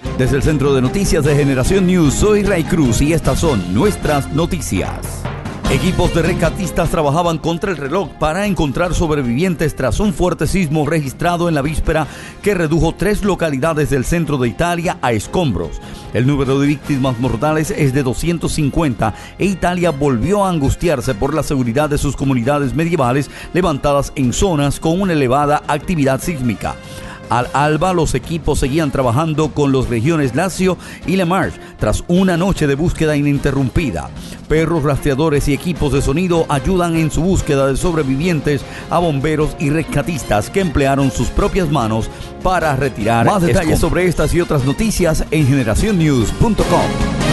Desde el Centro de Noticias de Generación News, soy Ray Cruz y estas son nuestras noticias. Equipos de rescatistas trabajaban contra el reloj para encontrar sobrevivientes tras un fuerte sismo registrado en la víspera que redujo 3 localidades del centro de Italia a escombros. El número de víctimas mortales es de 250 e Italia volvió a angustiarse por la seguridad de sus comunidades medievales levantadas en zonas con una elevada actividad sísmica. Al alba, los equipos seguían trabajando con las regiones Lazio y Le Marche tras una noche de búsqueda ininterrumpida. Perros rastreadores y equipos de sonido ayudan en su búsqueda de sobrevivientes a bomberos y rescatistas que emplearon sus propias manos para retirar. Más detalles sobre estas y otras noticias en generacionnews.com.